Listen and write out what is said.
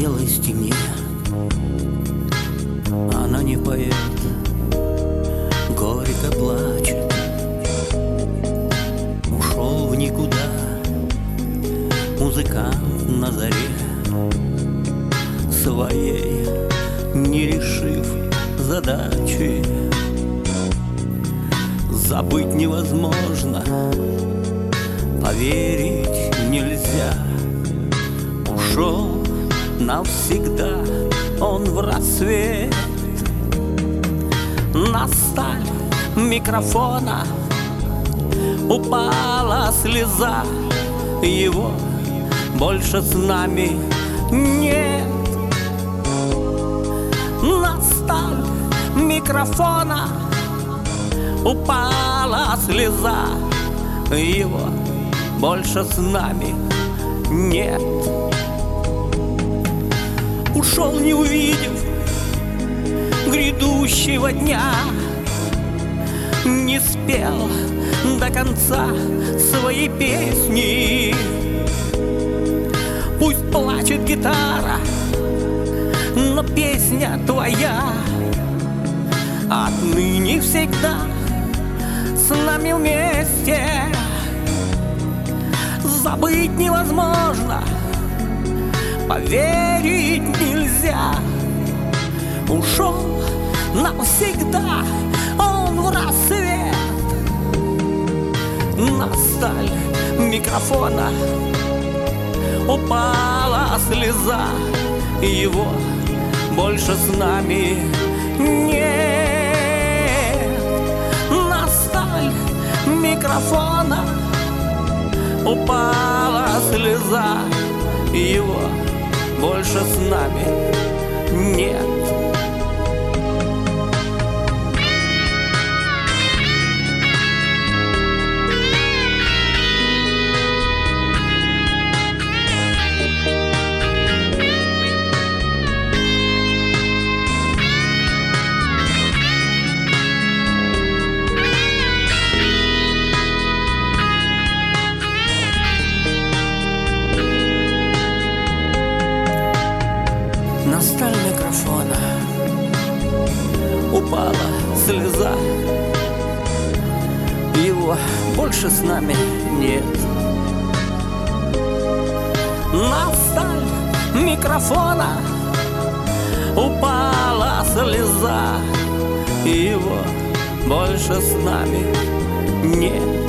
белой стене. Она не поет, горько плачет. Ушел в никуда музыкант на заре своей, не решив задачи. Забыть невозможно, поверить нельзя. Ушел навсегда он в рассвет. На сталь микрофона упала слеза. Его больше с нами нет. На сталь микрофона упала слеза. Его больше с нами нет. Ушел, не увидев грядущего дня, не спел до конца своей песни. Пусть плачет гитара, но песня твоя отныне всегда с нами вместе. Забыть невозможно, поверить нельзя. Ушел навсегда он в рассвет. На сталь микрофона упала слеза. Его больше с нами нет. На сталь микрофона упала слеза. Его больше с нами нет. На сталь микрофона упала слеза. Его больше с нами нет. На сталь микрофона упала слеза. Его больше с нами нет.